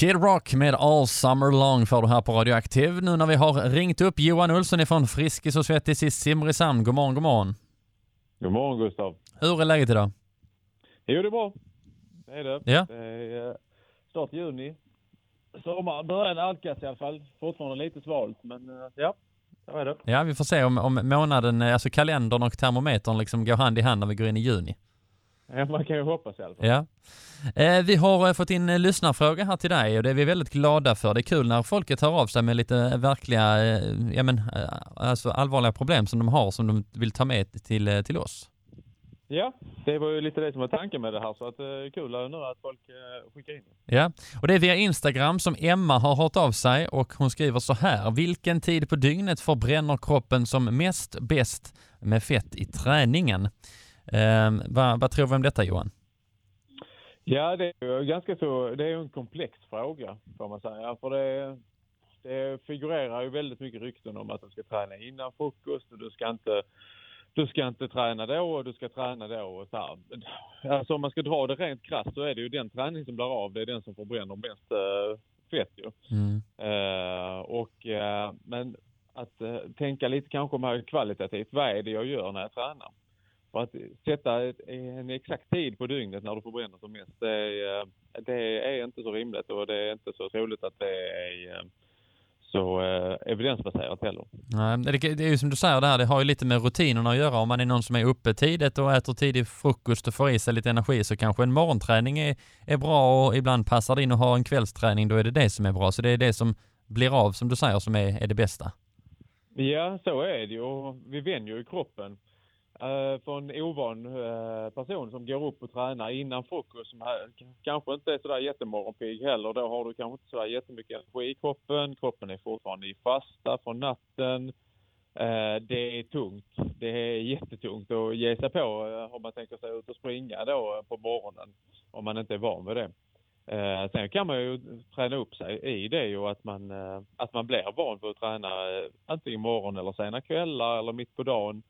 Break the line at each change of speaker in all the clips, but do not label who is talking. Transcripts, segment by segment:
Kid Rock med All Summer Long för du här på Radioaktiv. Nu när vi har ringt upp Johan Olsson ifrån Friskis och Svettis i Simrishamn. God morgon, god morgon.
God morgon, Gustav.
Hur är läget idag?
Jo, det är bra. Det är det.
Ja.
Det är start juni. Sommaren börjar nalkas i alla fall. Fortfarande lite svalt, men ja, så är det.
Ja, vi får se om månaden, alltså kalendern och termometern liksom går hand i hand när vi går in i juni.
Ja, man kan ju hoppas i alla fall.
Ja. Vi har fått in en lyssnarfråga här till dig och det är vi väldigt glada för. Det är kul när folket hör av sig med lite verkliga, alltså allvarliga problem som de har som de vill ta med till oss.
Ja, det var ju lite det som var tanken med det här, så att det är kul nu att folk skickar in.
Ja, och det är via Instagram som Emma har hört av sig och hon skriver så här: vilken tid på dygnet förbränner kroppen som mest bäst med fett i träningen? Vad tror vi om detta, Johan?
Ja, det är ju ganska så, det är ju en komplex fråga får man säga, för det figurerar ju väldigt mycket rykten om att du ska träna innan frukost och du ska inte träna då och du ska träna då och så här. Alltså om man ska dra det rent krasst så är det ju den träning som blir av, det är den som förbränner mest fett ju. Men att tänka lite kanske mer kvalitativt, vad är det jag gör när jag tränar? För att sätta en exakt tid på dygnet när du förbränner som mest, det är inte så rimligt och det är inte så troligt att det är så evidensbaserat heller.
Nej, det är ju som du säger där, det har ju lite med rutinerna att göra. Om man är någon som är uppe tidigt och äter tidig frukost och får i sig lite energi, så kanske en morgonträning är bra och ibland passar det in att ha en kvällsträning, då är det som är bra. Så det är det som blir av, som du säger, som är det bästa.
Ja, så är det ju. Vi vänjer ju kroppen. För en ovan person som går upp och tränar innan frukost, som kanske inte är sådär jättemorgonpigg heller, då har du kanske inte sådär jättemycket energi i kroppen. Kroppen är fortfarande i fasta från natten. Det är tungt. Det är jättetungt att ge sig på om man tänker sig ut och springa då på morgonen, om man inte är van med det. Sen kan man ju träna upp sig i det och att man blir van för att träna antingen morgon eller sena kvällar eller mitt på dagen.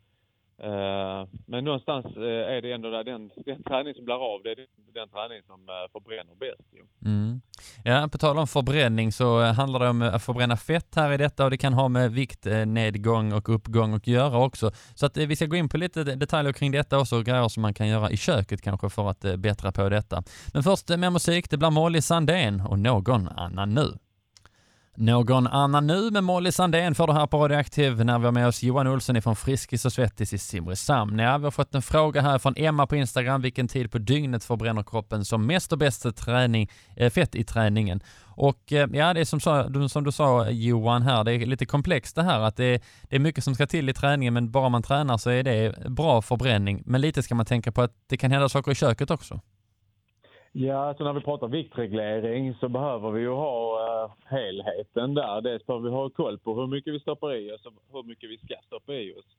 Men någonstans är det ändå där den träning som blir av, det är den träning som förbränner bäst.
Ja, på tal om förbränning så handlar det om att förbränna fett här i detta, och det kan ha med viktnedgång och uppgång att göra också. Så att vi ska gå in på lite detaljer kring detta och så grejer som man kan göra i köket kanske för att bättra på detta. Men först med musik, det blir Molly Sandén och Någon annan nu. Någon annan nu med Molly Sandén för det här på Radioaktiv när vi har med oss Johan Olsson från Friskis och Svettis i Simrishamn. Ja, vi har fått en fråga här från Emma på Instagram: vilken tid på dygnet förbränner kroppen som mest och bäst fett i träningen? Och ja, det är som du sa, Johan, här, det är lite komplext det här, att det är mycket som ska till i träningen, men bara man tränar så är det bra förbränning. Men lite ska man tänka på att det kan hända saker i köket också.
Ja, så när vi pratar viktreglering så behöver vi ju ha helheten där. Dels behöver vi ha koll på hur mycket vi stoppar i oss och hur mycket vi ska stoppa i oss.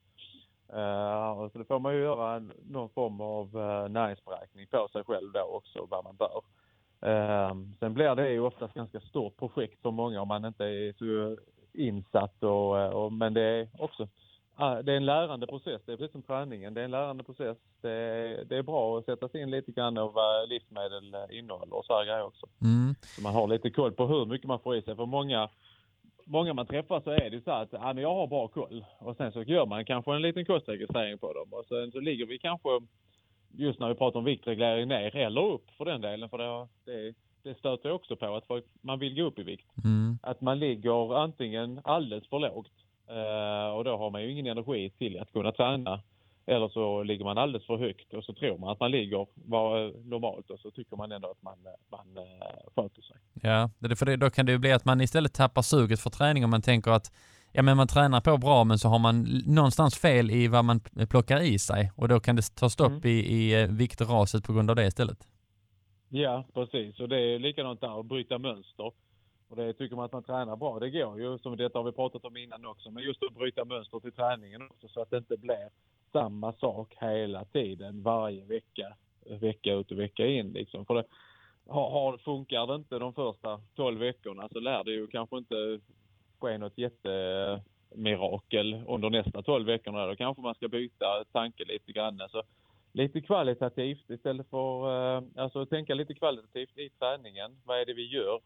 Så det får man ju göra någon form av näringsberäkning på sig själv då också, vad man bör. Sen blir det ju oftast ganska stort projekt för många om man inte är så insatt. Men det är också det är en lärande process. Det är precis som träningen. Det är en lärande process. Det är bra att sätta sig in lite grann av vad livsmedel innehåller och så här grejer också. Så man har lite koll på hur mycket man får i sig. För många man träffar så är det så att men jag har bra koll. Och sen så gör man kanske en liten kostregistrering på dem. Och sen så ligger vi kanske, just när vi pratar om viktreglering, ner eller upp för den delen. För det stöter också på att man vill gå upp i vikt. Att man ligger antingen alldeles för lågt. Och då har man ju ingen energi till att kunna träna, eller så ligger man alldeles för högt och så tror man att man ligger normalt och så tycker man ändå att man sköter sig.
Ja, för då kan det ju bli att man istället tappar suget för träning om man tänker att men man tränar på bra, men så har man någonstans fel i vad man plockar i sig och då kan det ta stopp i viktraset på grund av det istället.
Ja, precis. Och det är likadant där, att bryta mönster. Och det tycker man att man tränar bra. Det går ju, som detta har vi pratat om innan också, men just att bryta mönster till träningen också så att det inte blir samma sak hela tiden, varje vecka ut och vecka in liksom. För funkar det inte de första 12 veckorna så lär det ju kanske inte ske något jättemirakel under nästa 12 veckorna. Då kanske man ska byta tanke lite grann. Så lite kvalitativt istället för tänka lite kvalitativt i träningen. Vad är det vi gör?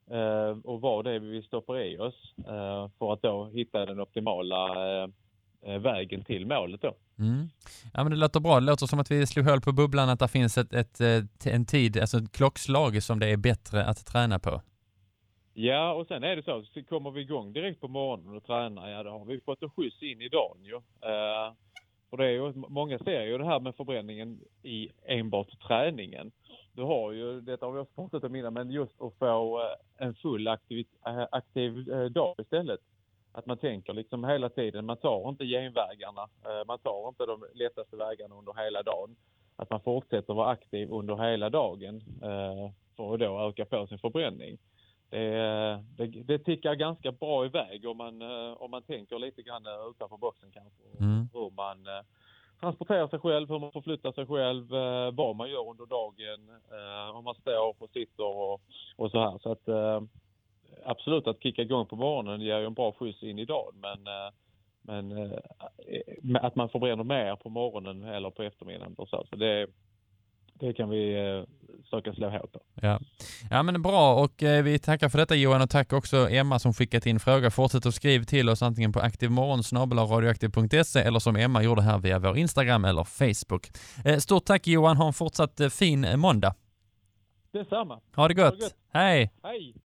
och vad det är vi stoppar i oss för att då hitta den optimala vägen till målet då.
Mm. Ja, men det låter bra. Det låter som att vi slog hål på bubblan att det finns en tid, alltså ett klockslag som det är bättre att träna på.
Ja, och sen är det så kommer vi igång direkt på morgonen och tränar, ja då har vi fått en skjuts in i dagen ju. Och det är ju, många ser ju det här med förbränningen i enbart träningen. Du har ju, detta har vi också pratat om innan, men just att få en full aktiv dag istället. Att man tänker liksom hela tiden, man tar inte genvägarna, man tar inte de lättaste vägarna under hela dagen. Att man fortsätter vara aktiv under hela dagen för att då öka på sin förbränning. Det tickar ganska bra iväg om man tänker lite grann utanför boxen kanske. Hur man transporterar sig själv, hur man förflyttar sig själv, vad man gör under dagen, om man står och sitter och så här. Så att absolut att kicka igång på morgonen ger ju en bra skjuts in i dagen, men att man förbränner mer på morgonen eller på eftermiddagen och så det kan vi söka slå hål på.
Ja, men bra, och vi tackar för detta Johan, och tack också Emma som skickat in frågor. Fortsätt att skriva till oss antingen på aktivmorgon@radioaktiv.se eller som Emma gjorde här via vår Instagram eller Facebook. Stort tack Johan, ha en fortsatt fin måndag.
Detsamma.
Ha det gott. Hej!
Hej!